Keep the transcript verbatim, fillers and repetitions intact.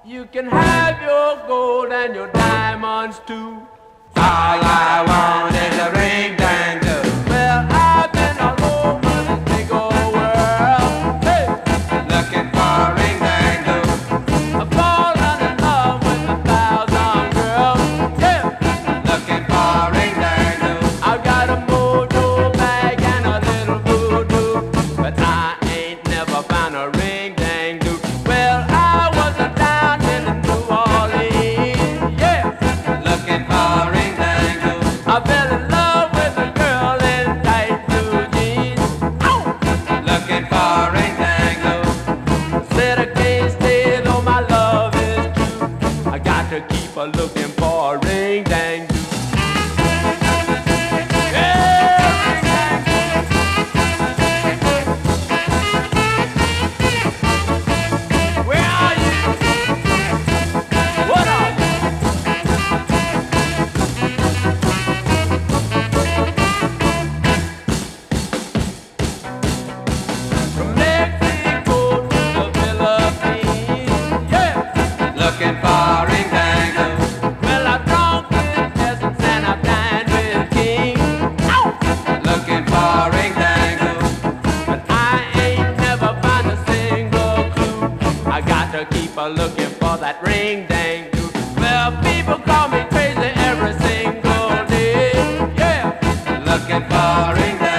You can have your gold and your diamonds too. All I want is a ring dang do. Well, I've been all over this big old world, hey, Looking for a ring dang do. I've fallen in love with a thousand girls, yeah. Looking for a ring dang do. I've got a mojo bag and a little voodoo, but I ain't never found a ring dang do. Well, I was a down in New Orleans, yeah. Looking for a ring dang do. I fell in love with a girl in tight blue jeans. Ow! Looking for a ring dang do. Said I can't stay though my love is true. I got to keep a looking for a ring dang do. Yeah, ring dang do. Where are you? What are you? From Mexico to the Philippines, yeah. Looking for a ring dang do. Well, I drunk with peasants and I dined with kings. Ow! Looking for a ring dang do. But I ain't never found a single clue. I got to keep a looking for that ring dang do. Well, people call me crazy every single day, yeah. Looking for a ring dang do.